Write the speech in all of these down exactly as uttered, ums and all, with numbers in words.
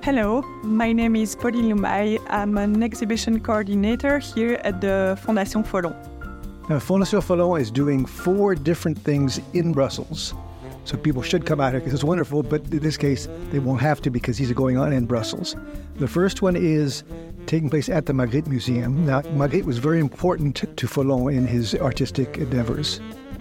Hello, my name is Pauline Lumay. I'm an exhibition coordinator here at the Fondation Folon. Now, Fondation Folon is doing four different things in Brussels. So people should come out here because it's wonderful, but in this case, they won't have to because these are going on in Brussels. The first one is taking place at the Magritte Museum. Now, Magritte was very important to Folon in his artistic endeavors.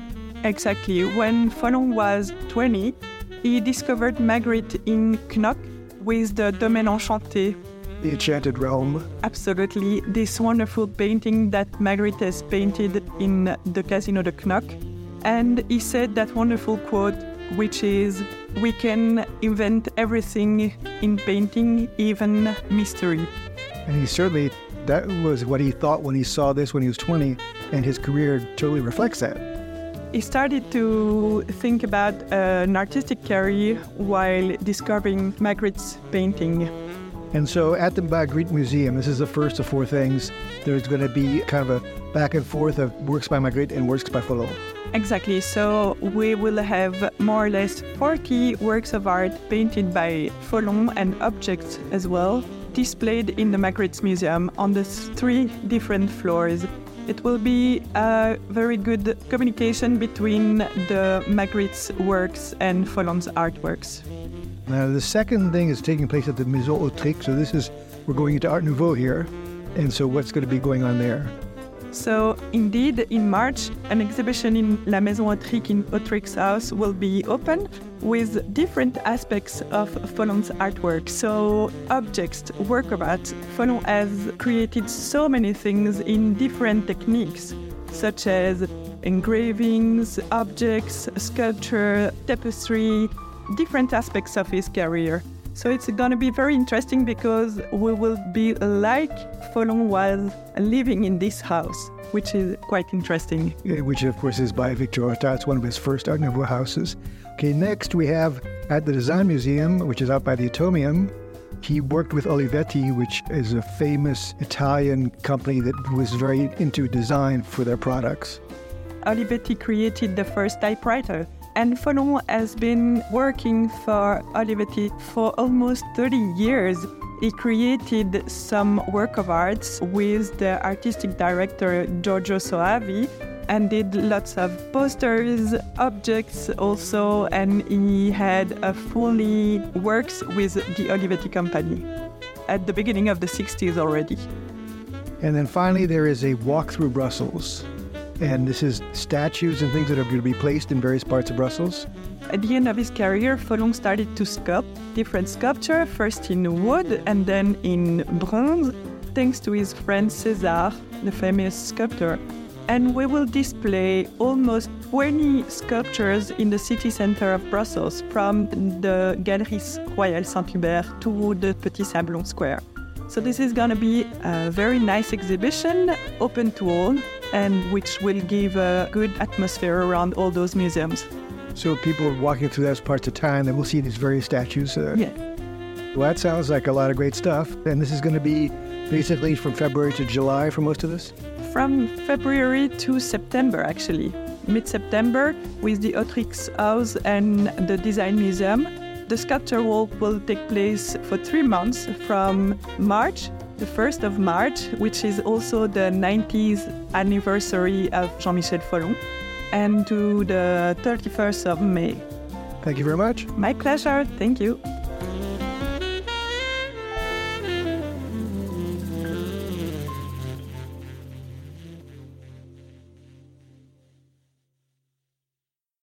Exactly. When Folon was twenty, he discovered Magritte in Knock with the Domaine Enchanté. The Enchanted Realm. Absolutely. This wonderful painting that Magritte has painted in the Casino de Knock. And he said that wonderful quote, which is, "We can invent everything in painting, even mystery." And he certainly, that was what he thought when he saw this when he was twenty, and his career totally reflects that. He started to think about uh, an artistic career while discovering Magritte's painting. And so at the Magritte Museum, this is the first of four things, there's going to be kind of a back and forth of works by Magritte and works by Folon. Exactly. So we will have more or less forty works of art painted by Folon and objects as well, displayed in the Magritte's Museum on the three different floors. It will be a very good communication between the Magritte's works and Folon's artworks. Now, the second thing is taking place at the Maison Autric. So this is, we're going into Art Nouveau here. And so what's going to be going on there? So indeed, in March, an exhibition in La Maison Autric in Autric's house will be open with different aspects of Folon's artwork. So objects, work of art. Folon has created so many things in different techniques, such as engravings, objects, sculpture, tapestry, different aspects of his career. So it's going to be very interesting because we will be like Folon was living in this house, which is quite interesting. Yeah, which, of course, is by Victor Horta. It's one of his first Art Nouveau houses. Okay, next we have at the Design Museum, which is out by the Atomium. He worked with Olivetti, which is a famous Italian company that was very into design for their products. Olivetti created the first typewriter. And Folon has been working for Olivetti for almost thirty years. He created some work of arts with the artistic director Giorgio Soavi and did lots of posters, objects also, and he had a fully works with the Olivetti company at the beginning of the sixties already. And then finally, there is a walk through Brussels. And this is statues and things that are going to be placed in various parts of Brussels. At the end of his career, Folon started to sculpt different sculpture, first in wood and then in bronze, thanks to his friend César, the famous sculptor. And we will display almost twenty sculptures in the city center of Brussels, from the Galeries Royale Saint-Hubert to the Petit Sablon Square. So this is going to be a very nice exhibition, open to all, and which will give a good atmosphere around all those museums. So people are walking through those parts of town, and we'll see these various statues. Uh, yeah. Well, that sounds like a lot of great stuff. And this is going to be basically from February to July for most of this? From February to September, actually. Mid-September, with the Autric's house and the Design Museum. The sculpture walk will take place for three months from March, the first of March, which is also the ninetieth anniversary of Jean-Michel Folon, and to the thirty-first of May. Thank you very much. My pleasure. Thank you.